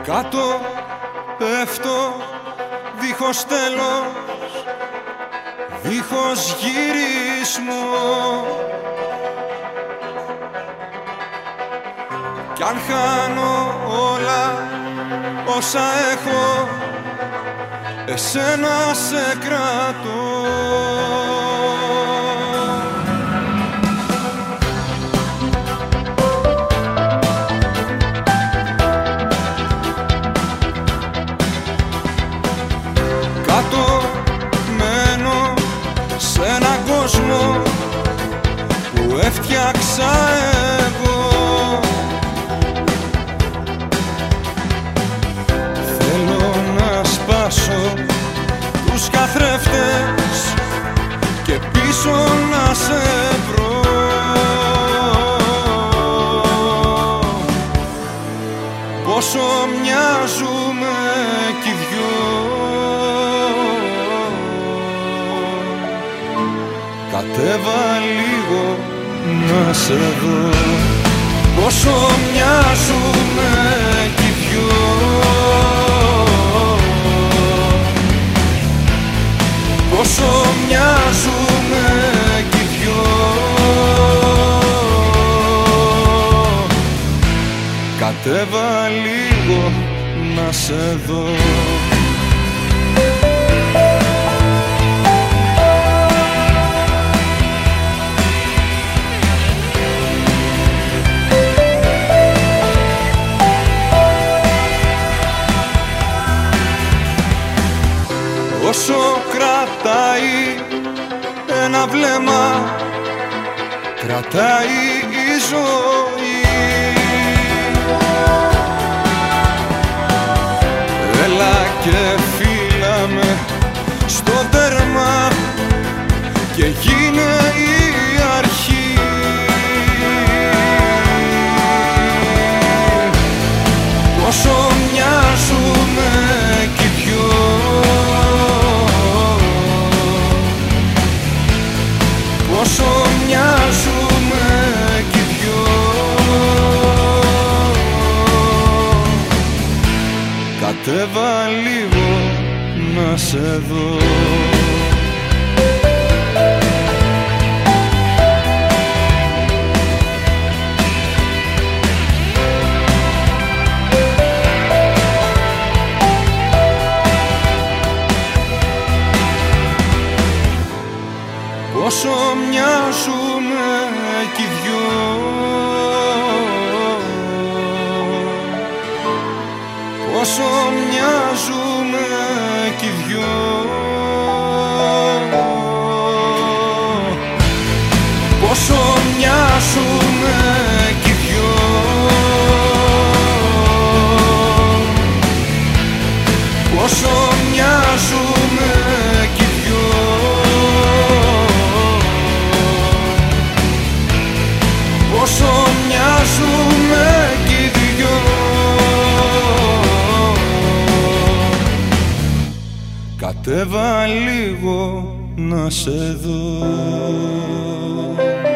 Κάτω πέφτω δίχως τέλος, δίχως γυρισμό. Κι αν χάνω όλα όσα έχω, εσένα σε κρατώ. Κάτω μένω σε έναν κόσμο που έφτιαξα εγώ. Θέλω να σπάσω τους καθρέφτες και πίσω να σε βρω. Πόσο μοιάζουμε κι οι δυο. Κατέβα λίγο να σε δω. Πόσο μοιάζουμε κι οι δυο. Πόσο μοιάζουμε κι οι δυο. Κατέβα λίγο να σε δω. Όσο κρατάει ένα βλέμμα, κρατάει η ζωή. Έλα και φύλαμε στο τέρμα και γίνε η αρχή. Πόσο μοιάζουμε κι οι δυο. Πόσο μοιάζουμε κι οι δυο. Κατέβα λίγο να σε δω. Πόσο μοιάζουμε κι οι δυο. Πόσο μοιάζουμε κι οι δυο. Πόσο μοιάζουμε κι οι δυο. Πόσο μοιάζουμε κι οι δυο. Πόσο μοιάζουμε κι οι δυο. Κατέβα λίγο να σε δω.